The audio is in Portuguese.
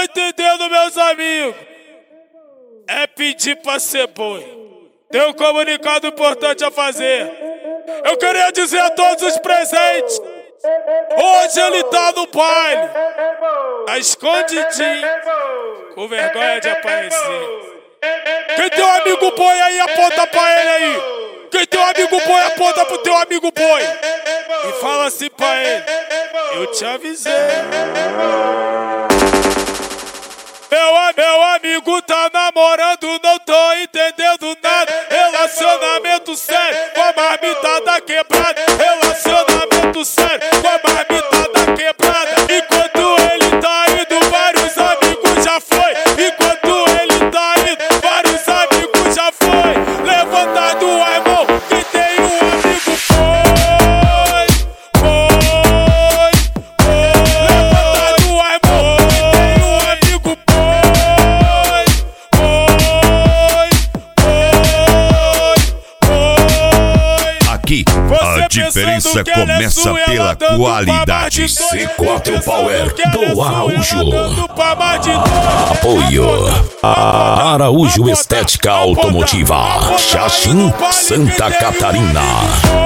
entendendo, meus amigos. É pedir pra ser boi. Tem um comunicado importante a fazer. Eu queria dizer a todos os presentes: hoje ele tá no baile, tá escondidinho, com vergonha de aparecer. Quem tem um amigo boi aí, aponta pra ele aí. Quem tem um amigo boi, aponta pro teu amigo boi e fala assim pra ele: eu te avisei. Meu amigo tá namorando, não tô entendendo nada. Relacionamento sério com a marmitada quebrada. Relacionamento sério com a marmitada quebrada. Enquanto ele tá indo, vários amigos já foi. Enquanto ele tá indo, vários amigos já foi. Levantado a mão, quem tem um amigo foi. Levantado a mão, quem tem um amigo Aqui a diferença começa pela qualidade. C4 Power do Araújo. Apoio Araújo Estética Automotiva, Xaxim, Santa Catarina.